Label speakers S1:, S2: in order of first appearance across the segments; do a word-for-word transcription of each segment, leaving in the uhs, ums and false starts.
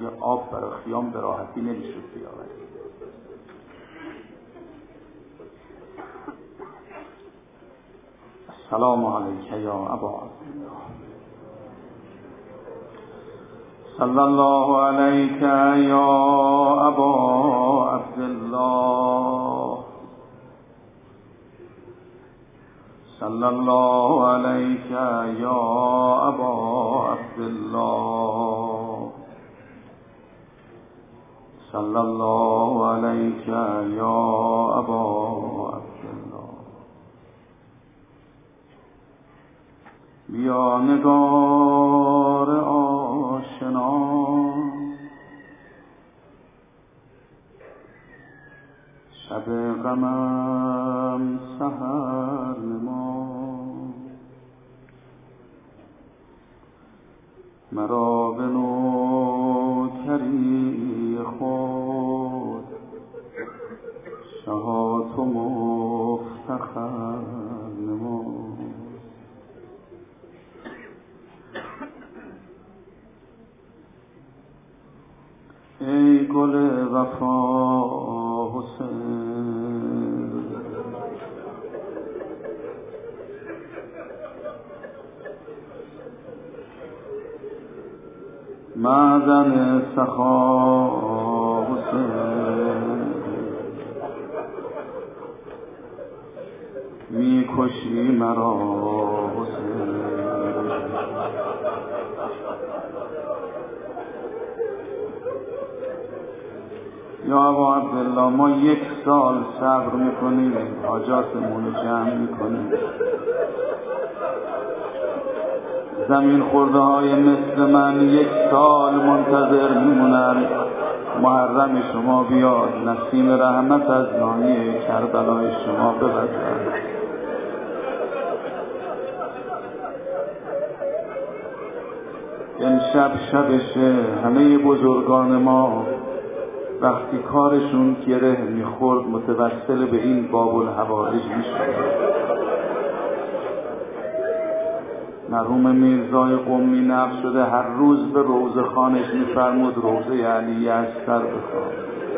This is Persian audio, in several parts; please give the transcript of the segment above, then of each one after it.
S1: آب برای خیام به راحتی نمیشد بیاورید. السلام علیک یا ابا عبدالله صلی الله علیک یا ابا عبدالله صلی الله علیک یا ابا عبدالله صلی الله علیک یا ابا عبدالله. بیا نگار آشنا شب غمم سحر نما، مرا به نوکری خود شهات و مفتخر نما. ای گل وفا حسین، معدن سخا حسین، می کشی مرا حسین. یا ابا عبدالله ما یک سال صبر میکنیم، حاجاتمون رو جمع میکنیم، زمین خورده های مثل من یک سال منتظر میمونن محرم شما بیاد، نسیم رحمت از ناحیه کربلای شما بوزد. امشب شبشه، همه بزرگان ما وقتی کارشون گره میخورد متوسل به این باب الحوائج میشد. مرحوم میرزای قمی نقل شده هر روز به روضه خانش میفرمود روضه علی اصغر بخوان.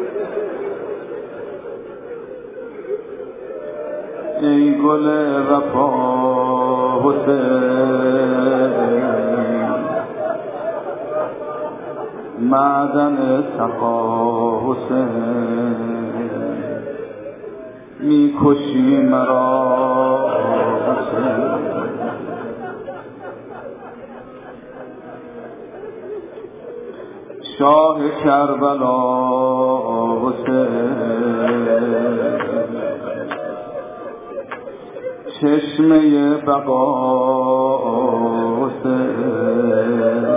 S1: ای گل وفا حسین، معدن سخا حسین، می کشی مرا حسین. شاه کربلا حسین، چشمه بقا حسین،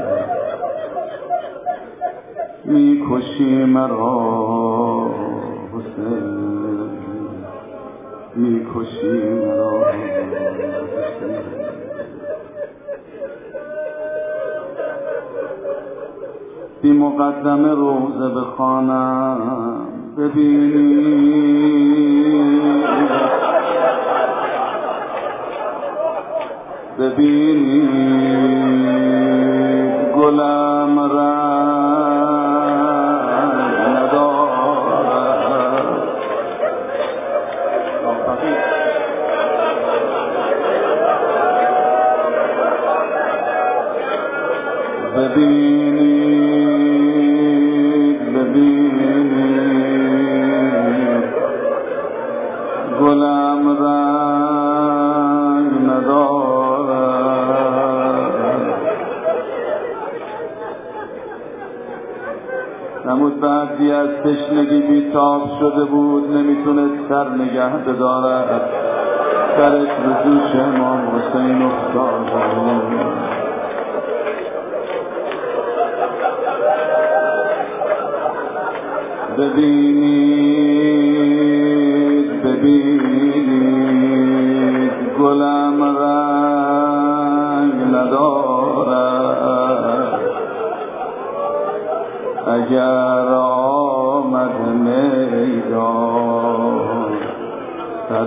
S1: می کشی مرا حسین، می کشی مرا حسین. بی مقدم روزه بخوانم ببینی، ببینی گلم رنگ ندارد. ببینید ببینید گلم رنگ ندارد. نمود بعدی از تشنگی بیتاب شده بود، نمیتونست سر نگه بدارد، سرش به دوش امام حسین افتاد. ببینید ببینید گلم رنگ ندارد، اگر آمد میدان سر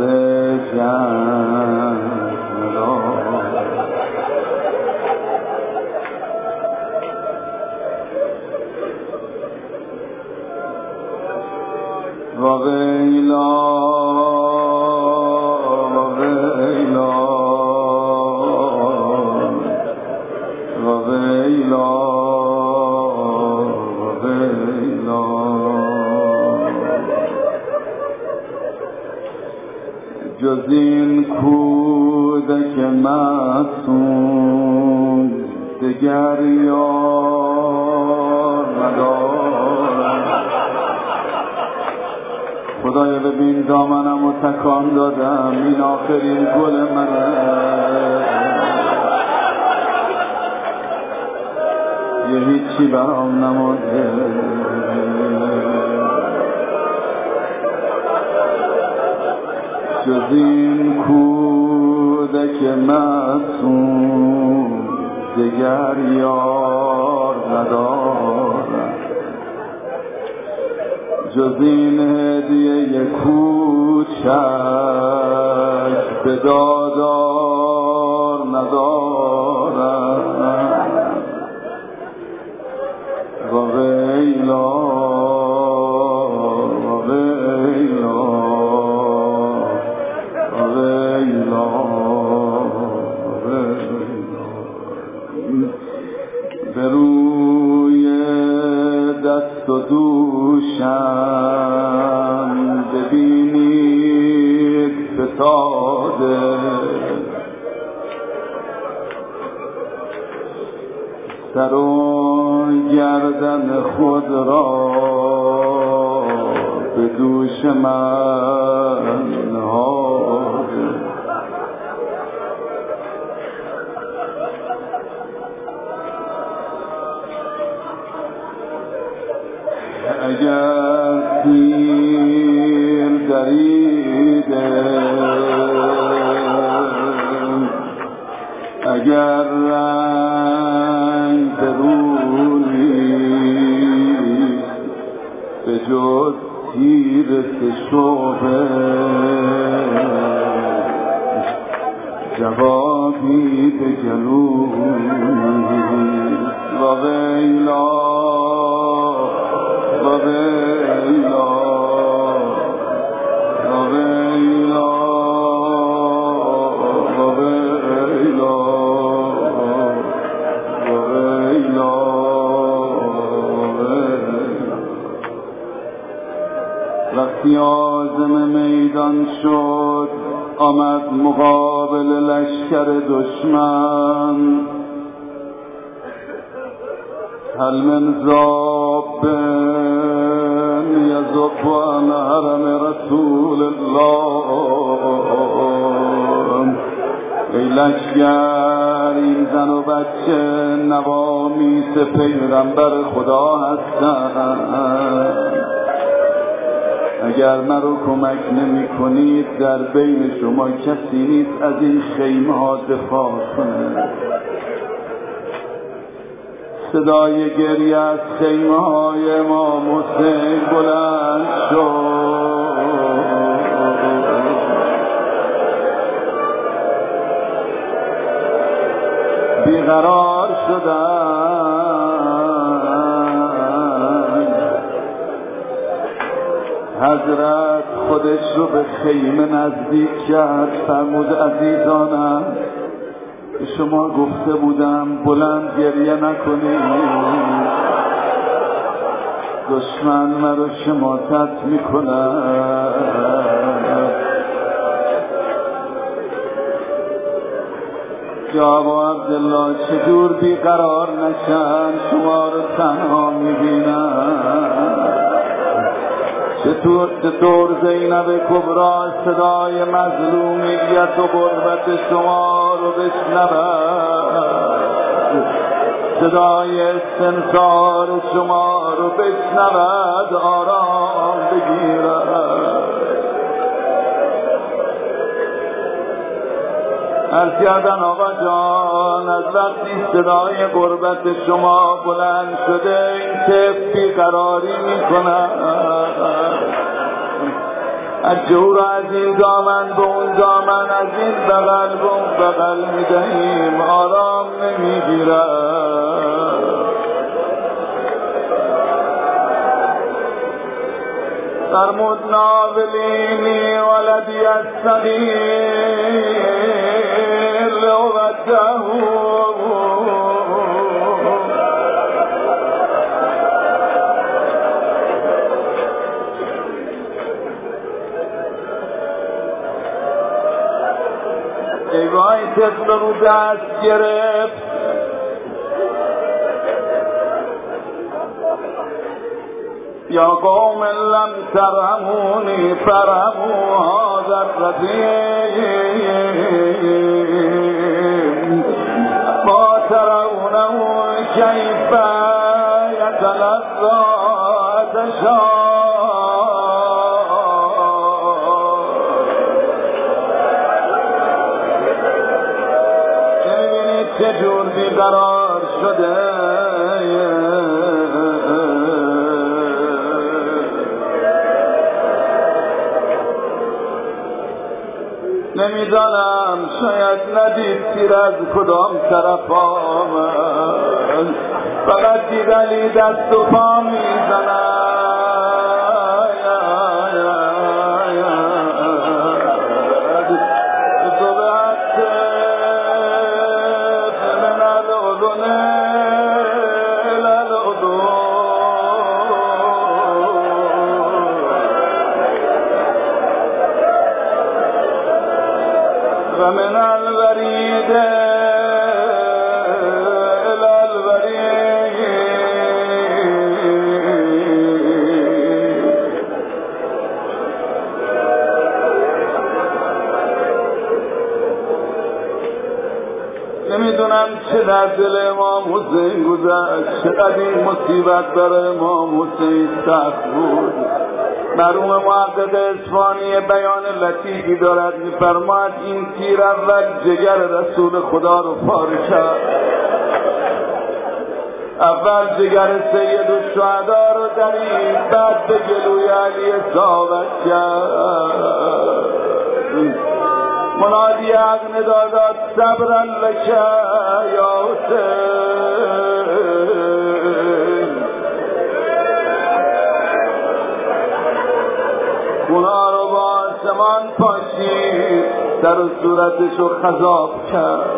S1: جنگ ندارد. و ویلا و ویلا و ویلا و ویلا جز این کودک معصوم دگر یار ندارم. خدایا ببین دامنم و تکان دادم، این آخرین گل منه، یه هیچی برام نمونده. جز این کودک معصوم دگر یار ندارم، جز این هدیه کوچک به دادار ندارم. و ویلا و ویلا و ویلا و ویلا. به روی دست و دوشم ببینید فتاده، سر و گردن خود را به دوش من نهاده. اگر تیر دریده، اگر رنگ برونی به جز تیر سشوبه جوابی به گلویست. و ویلا و ویلا و ویلا و ویلا و ویلا. وقتی عازم میدان شد آمد مقابل لشکر دشمن، هل من ضاب یذب عن حرم رسول الله. ای لشکر، این زن و بچه نوامیس پیغمبر خدا هستند. اگر مرا کمک نمی کنید در بین شما کسی نیست از این خیمه ها دفاع کنه. صدای گریه از خیمه های امام حسین بلند شد. بیقرار شدن. حضرت خودش رو به خیمه نزدیک کرد، فرمود عزیزانم به شما گفته بودم بلند گریه نکنید، دشمن مرا شماتت میکند. یا ابا عبدالله چجور بیقرار نشن، شما رو تنها میبینم. چطور چطور زینب کبرا صدای مظلومیت و غربت شما رو بشنود، صدای استنصار شما رو بشنود، آرام بگیرد. عرض کردن آقا جان، از وقتی صدای غربت شما بلند شده این طفل بیقراری میکنه، از جور از این دامن به اون دامن، از این بغل به اون بغل میدهیم، آرام نمیگیرد. فرمود ناولینی ولدی الصغیر لأوده ای وای طفل رو دست گرفت یا قوم لم ترحمونی فرحموا هذا الرجیم ما ترونه کیف یتلظی عطشا ببینید چجور بیقرار شده. نمیدانم شاید ندید تیر از کدام طرف آمد، فقط دید علی دست و پا میزند. صبحت من الأذن إلى الأذن ومن الوريد إلى الوريد. نمیدونم چه در دل امام حسین گذشت، چقدر این مصیبت برای امام حسین سخت بود. مرحوم محقق اصفهانی بیان لطیفی دارد، می‌فرماید این تیر اول جگر رسول خدا رو پاره کرد. اول جگر سید الشهدا رو درید، بعد به گلوی علی اصابت کرد. منادی حق ندا داد صبرا لک یا حسین. اونا رو با آسمان پاشید، سر و صورتشو خضاب کرد.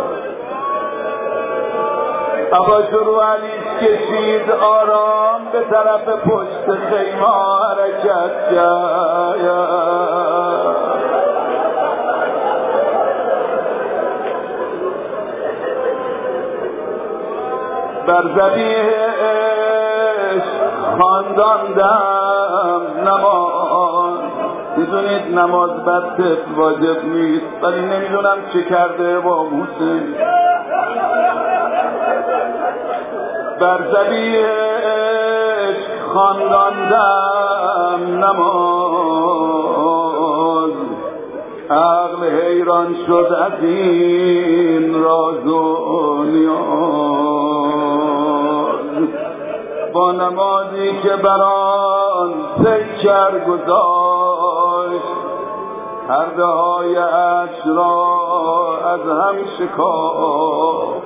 S1: عباشو رو علیش کشید، آرام به طرف پشت خیمه حرکت کرد. بر ذبیحش خوانداندم نماز. میدونید نماز بر طفل واجب نیست، ولی نمیدونم چه کرده با حسین. بر ذبیحش خوانداندم نماز. عقل حیران شد از این راز و نیاز. با نمازی که بران پیکر گذاشت، پرده های عرش را از هم شکافت.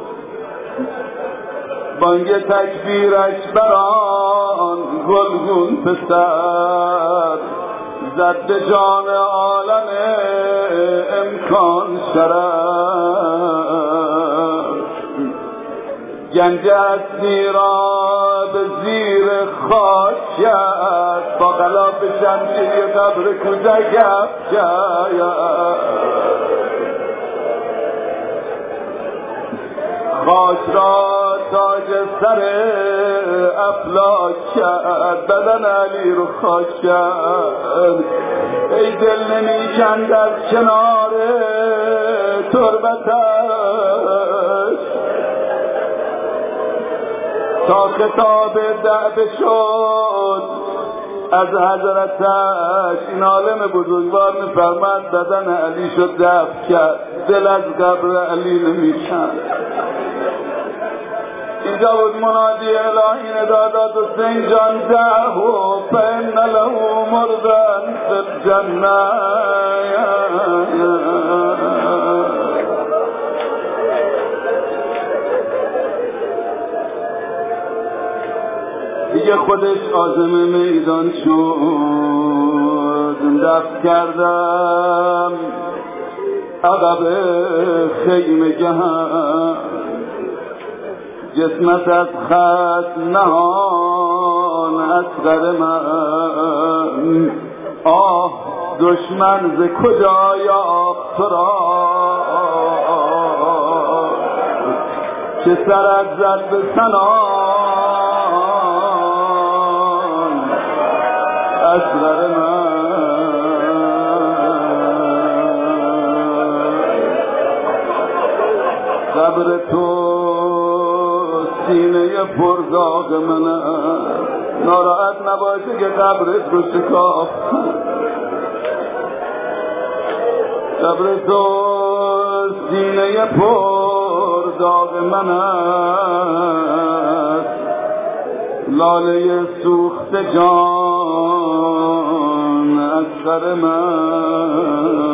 S1: بانگ تکبیرش بران گلگون پسر زد به جان عالم امکان شرف. گنج اصلی را به زیر خاک کرد، با غلاف شمشیر قبر کودک افکند. خاک را تاج سر افلاک کرد، بدن علی رو خاک کرد. ای دل نمیکند از کنار تربتش، تا خطاب دعوه شد از حضرتش. این عالم بزرگوار میفرماد بدن علی شد دفع کرد، دل از قبر علی نمیکند. اینجا بود منادی الهی ندا داد حسین جان دعه فإن له مرضا فی الجنه. دیگه خودش عازم میدان شد. دست کردم عقب خیمه گهم، جسمت از خط نهان اصغر من. آه دشمن ز کجا یافت تو را، چه سرت زد به سنان اصغر من. قبر تو سینه پرداغ من، ناراحت نباشه که قبرت رو شکافت. قبر تو سینه پرداغ من است، لاله سوخت جان اصغر من.